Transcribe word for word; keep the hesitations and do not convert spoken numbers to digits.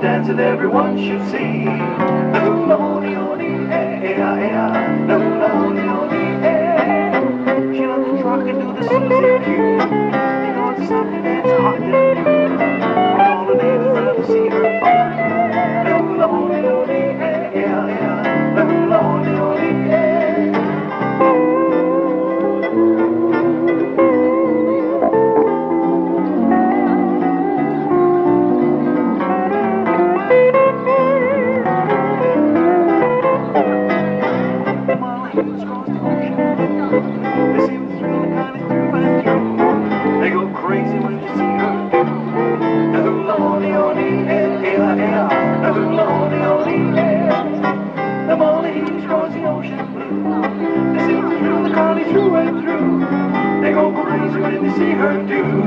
dance that everyone should see. The hula holy holy, eh, eh, ah, eh, ah. The hula holy holy, eh. She loves to rock and do the Susie Q. You know it's something that's hot to do. All the ladies love to see her fun. The hula holy holy, eh, eh, ah, eh, ah. The hula holy holy, eh. They go crazy when you see her do the hula holy holy, eh, eh, ah, eh, ah. The hula holy holy, eh. The Maldives cross the ocean blue. They sail through the country through and through. They go crazy when they see her do